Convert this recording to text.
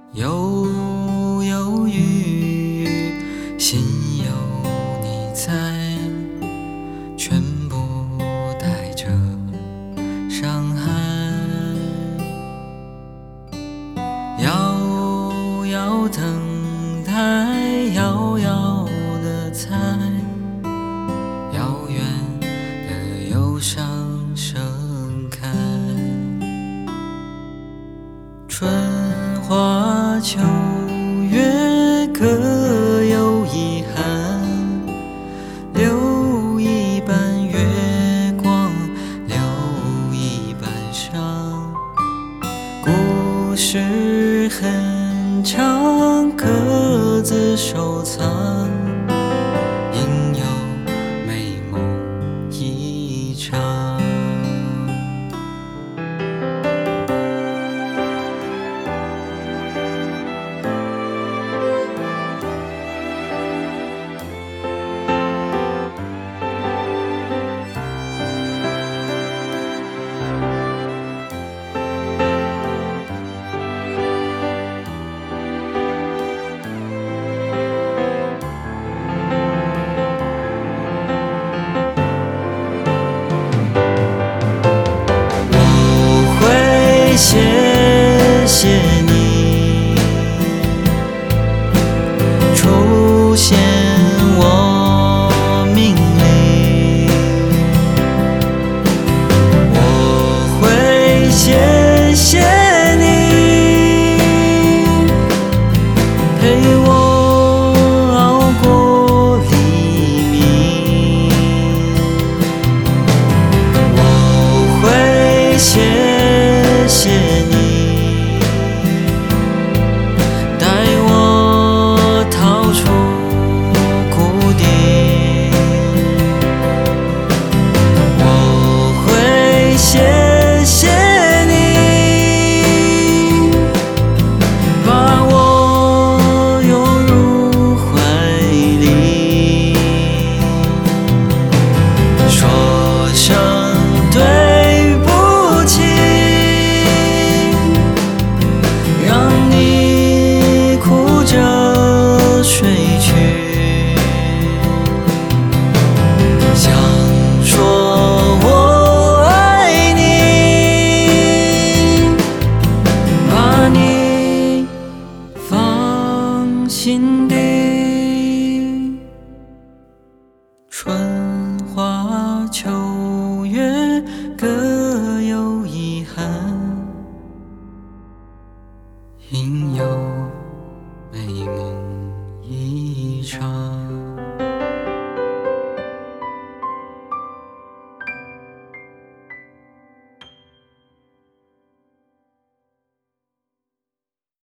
犹犹豫豫，心有你在，全部带着伤害。遥遥等待，遥遥的猜，遥远的忧伤盛开。春花秋月各有遗憾，留一半月光，留一半伤。故事很长，各自收藏，应有美梦一场。谢谢你出现我命里，我会谢谢你陪我熬过黎明，我会谢你带我逃出谷底，我会谢你把我拥入怀里，说声对不起，睡去，想说我爱你，把你放心底。春花秋月各有遗憾，应有美梦一场。